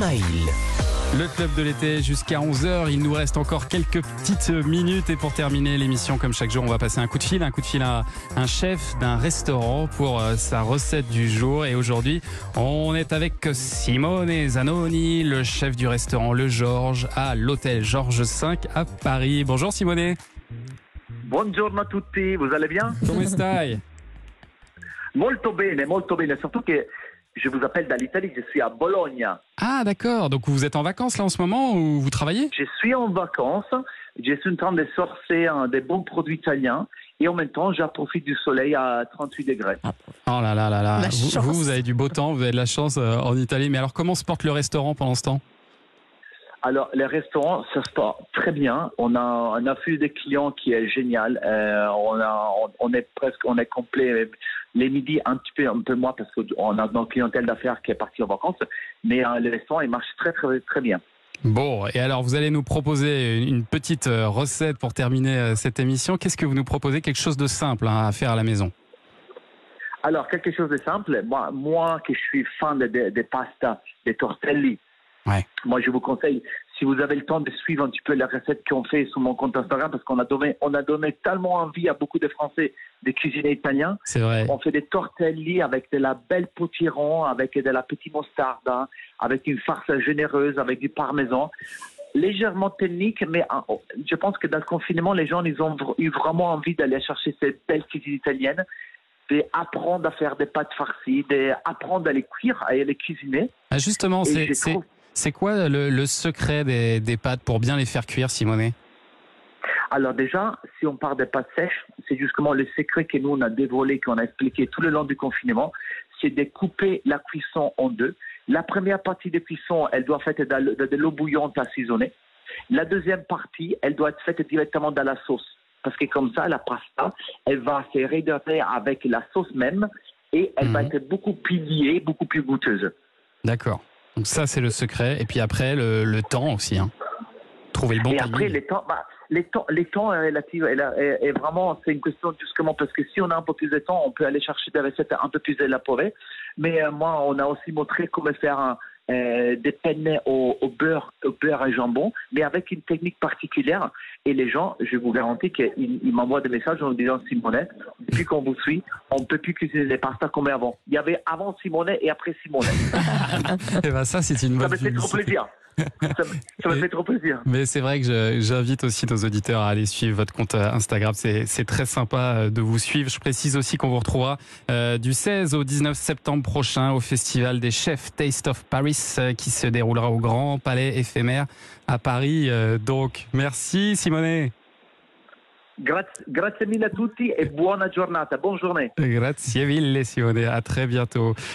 Mail. Le club de l'été jusqu'à 11h, il nous reste encore quelques petites minutes et pour terminer l'émission, comme chaque jour, on va passer un coup de fil à un chef d'un restaurant pour sa recette du jour. Et aujourd'hui, on est avec Simone Zanoni, le chef du restaurant Le Georges à l'hôtel Georges V à Paris. Bonjour Simone. Buongiorno a tutti, vous allez bien? Come stai? Molto bene, surtout que je vous appelle d'Italie, je suis à Bologne. Ah d'accord, donc vous êtes en vacances là en ce moment ou vous travaillez? Je suis en vacances, je suis en train de sourcer des bons produits italiens et en même temps, je profite du soleil à 38 degrés. Oh là là là là, La chance. vous avez du beau temps, vous avez de la chance en Italie. Mais alors comment se porte le restaurant pendant ce temps? Alors, les restaurants, ça se passe très bien. On a un afflux de clients qui est génial. On est complet les midis un peu moins parce qu'on a notre clientèle d'affaires qui est partie en vacances. Mais le restaurant, il marche très, très, très bien. Bon, et alors vous allez nous proposer une petite recette pour terminer cette émission. Qu'est-ce que vous nous proposez? Quelque chose de simple à faire à la maison. Alors, quelque chose de simple. Moi qui suis fan des pastas, des tortelli, Ouais. moi, je vous conseille, si vous avez le temps de suivre un petit peu la recette qu'on fait sur mon compte Instagram, parce qu'on a donné tellement envie à beaucoup de Français de cuisiner italien. C'est vrai. On fait des tortelli avec de la belle potiron, avec de la petite mostarde, avec une farce généreuse, avec du parmesan. Légèrement technique, mais je pense que dans le confinement, les gens ils ont eu vraiment envie d'aller chercher cette belle cuisine italienne, d'apprendre à faire des pâtes farcies, d'apprendre à les cuire, à les cuisiner. Ah, justement, Et je trouve- c'est quoi le secret des pâtes pour bien les faire cuire, Simone? Alors déjà, si on parle des pâtes sèches, c'est justement le secret que nous on a dévoilé, qu'on a expliqué tout le long du confinement, c'est de couper la cuisson en deux. La première partie de cuisson, elle doit être faite de l'eau bouillante assaisonnée. La deuxième partie, elle doit être faite directement dans la sauce. Parce que comme ça, la pasta, elle va se réhydrater avec la sauce même et elle va être beaucoup plus liée, beaucoup plus goûteuse. D'accord. Donc ça, c'est le secret. Et puis après, le temps aussi. Hein. Trouver le bon Et timing. après, les temps relatifs, est vraiment, c'est une question justement parce que si on a un peu plus de temps, on peut aller chercher des recettes un peu plus élaborées. Mais moi, on a aussi montré comment faire des penne au beurre et jambon, mais avec une technique particulière. Et les gens, je vous garantis qu'ils m'envoient des messages en me disant Simone, depuis qu'on vous suit, on ne peut plus cuisiner les pastas comme avant. Il y avait avant Simone et après Simone. Et ben ça, c'est une Ça bonne me fait trop publicité. plaisir. Ça me fait trop plaisir. Mais c'est vrai que j'invite aussi nos auditeurs à aller suivre votre compte Instagram. C'est très sympa de vous suivre. Je précise aussi qu'on vous retrouvera du 16 au 19 septembre prochain au Festival des Chefs Taste of Paris qui se déroulera au Grand Palais éphémère à Paris. Donc, merci Simone. Grazie mille a tutti e buona giornata. Bonne journée. Grazie mille Simone. À très bientôt.